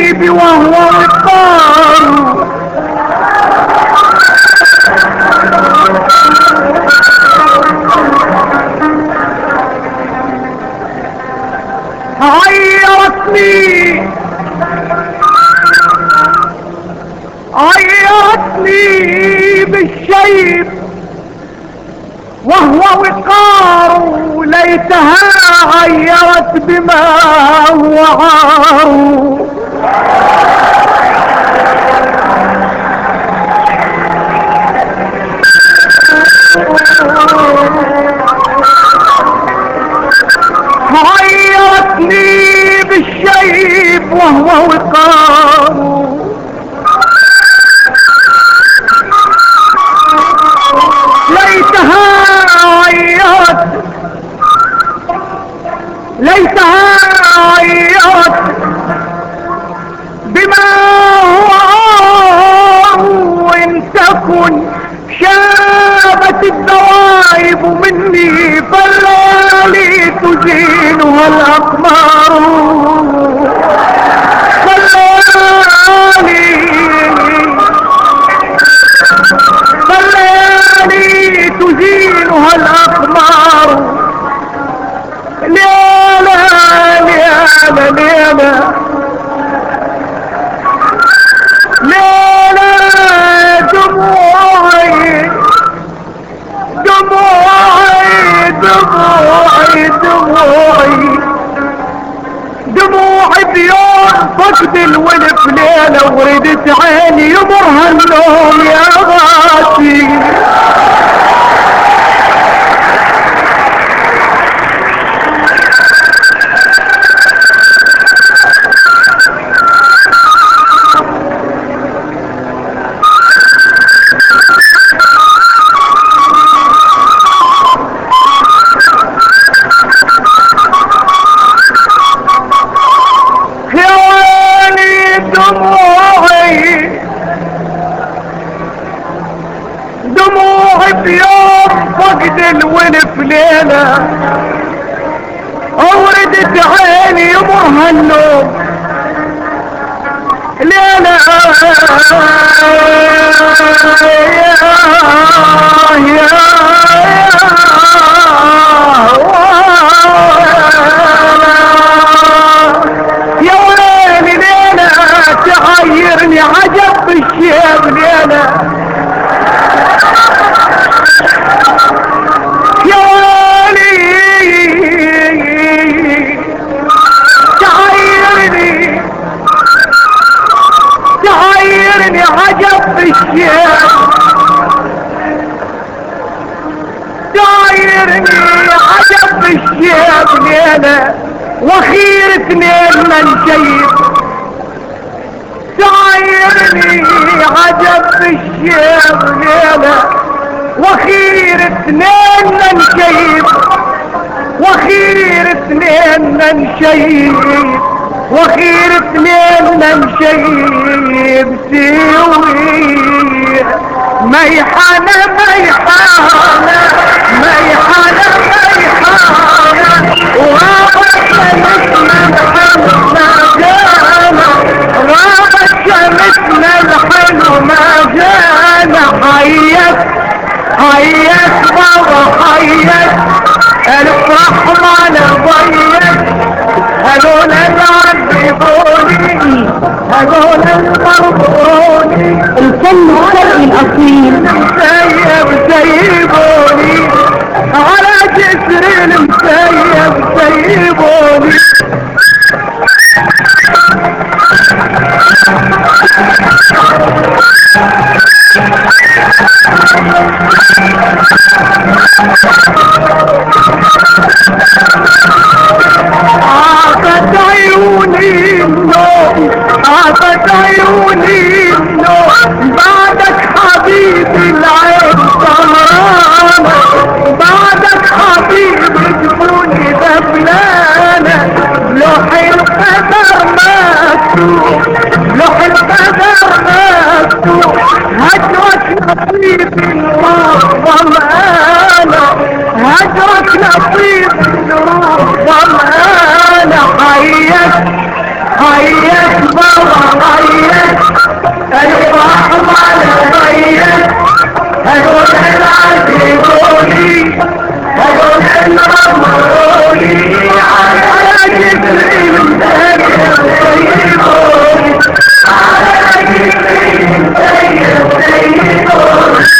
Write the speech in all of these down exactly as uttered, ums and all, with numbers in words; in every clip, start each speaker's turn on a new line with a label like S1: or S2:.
S1: حبيبي وهو وقاره عيرتني عيرتني بالشيب وهو وقاره ليتها عيرت بما هو عاره عيرتني بالشيب وهو وقاره ليتها عيرت ليتها عيرت بما هو عاره وإن تكن شابت الدوائب مني فالليالي تزينها الأقمار فالليالي فالليالي تزينها الأقمار ليلة ليلة ليلة ليلة دموعي دموعي دموعي دموعي دموعي بيوم فقد الولف ليلة وردت عيني يمرها النوم يا غاسي الولف ليلة اوردت عيني يمرها النوم ليلة يا يا يا ويلي ليلة تعيرني عجب بالشيب ليلة عجب بالشيب دايرني عجب بالشيب ليلة واخير اثنين من شيب دايرني عجب بالشيب ليلة واخير اثنين من شيب واخير اثنين من شيب واخير اثنين من شيب سوي ميحانة ميحانة ميحانة ميحانة وغابت شمسنا الحلو ما جانا غابت شمسنا الحلو ما جانا حيت حيت بابا حيت الفرح ما نضيت هذول العذبوني هذول المرضوني
S2: الفن الشرقي الاصيل
S1: مسيب سيبوني على جسر المسيب سيبوني عافت عيوني النوم عافت عيوني النوم بعدك حبيبي العين سهرانة بعدك حبيبي جفوني دفلانة لوح القدر مكتوب لوح القدر مكتوب هجرك نصيب الروح ضمانة هجرك نصيب الروح ضمانة حيت حيت بابا غير الرحمن غير هقول العزيزوني هقول المرمروني على جبريل سيدوني على جبريل سيدوني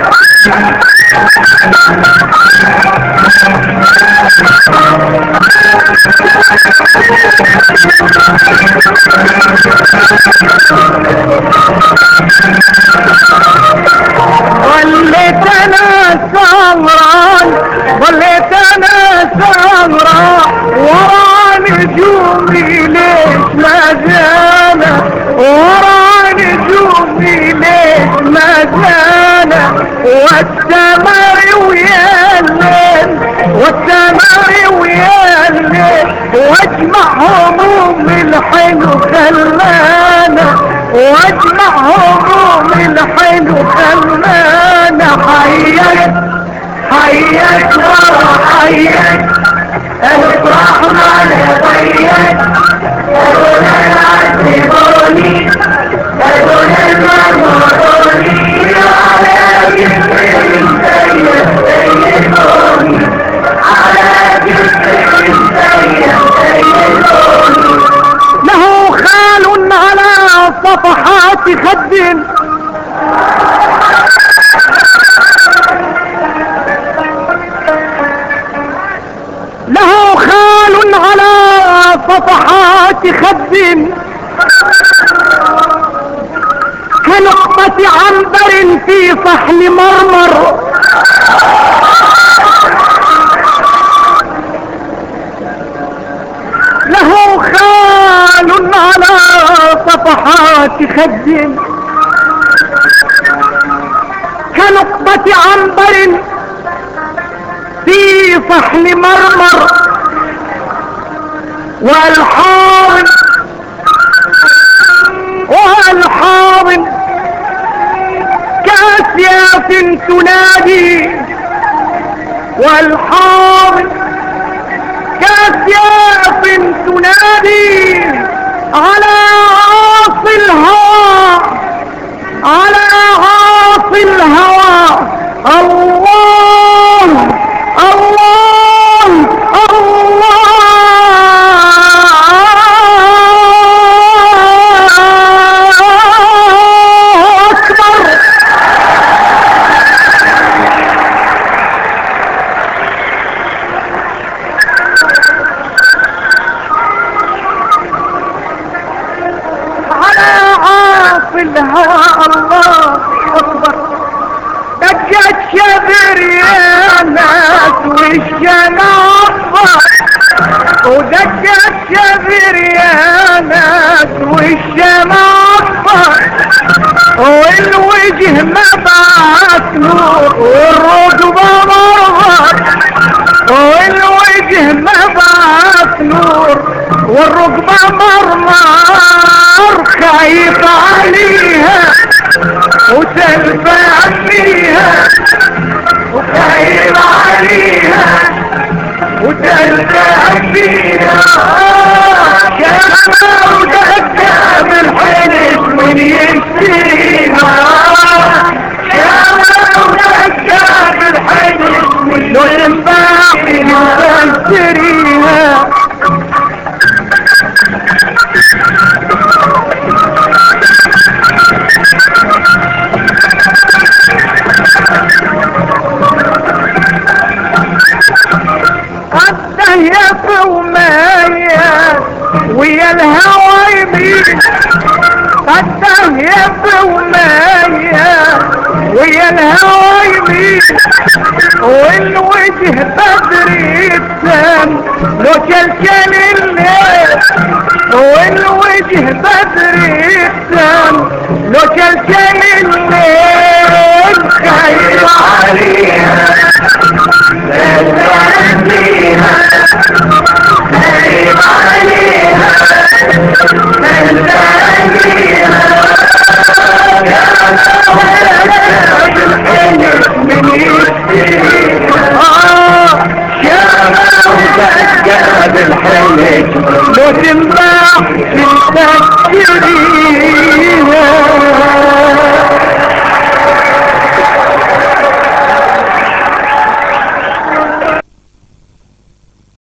S1: ظليت انا سهران ظليت انا سهران ورا نجومي ليش ما زالت ورا نجومي ليش ما زالت والسمر ويا الليل والسمر ويا الليل واجمع هموم الحلو خلانا واجمع هموم الحلو خلانا حيك حيك ورا حيك الرحمن حيك هدول العزيزوني هدول المرمروني على جبريل سيدوني على جبريل سيدوني له خال على صفحات خد له خال على صفحات خد كنقطة عنبر في صحن مرمر له خال على صفحات خد كنقطة عنبر في صحن مرمر والحاضن والحاضن كاسيات تنادي والحاضن كاسيات تنادي على عاصي الهوى على عاصي الهوى الله الله الله أكبر على عاصي الهوى الله أكبر دقت شبر يا ناس والشنافة ودقت شبر يا ناس والشنافة والوجه مبعث نور والركبة مرضت والوجه مبعث نور والركبة مرمر خايف عليها وتلفع فيها وخايف عليها وتلفع فيها شافها ودقها بالحنس من يشتريها شافها ودقها بالحنس من ينفع يشتريها الدهية ومايا ويا الهوى يمين الدهية ومايا ويا الهوى يمين والوجه بدري السم لو كلكل الليل والوجه بدري السم لو كلكل الليل خايف عليها عليها خايف عليها عليها من يشتريها آه يا ما ودقها بالحلج لو تنباع تنتشريها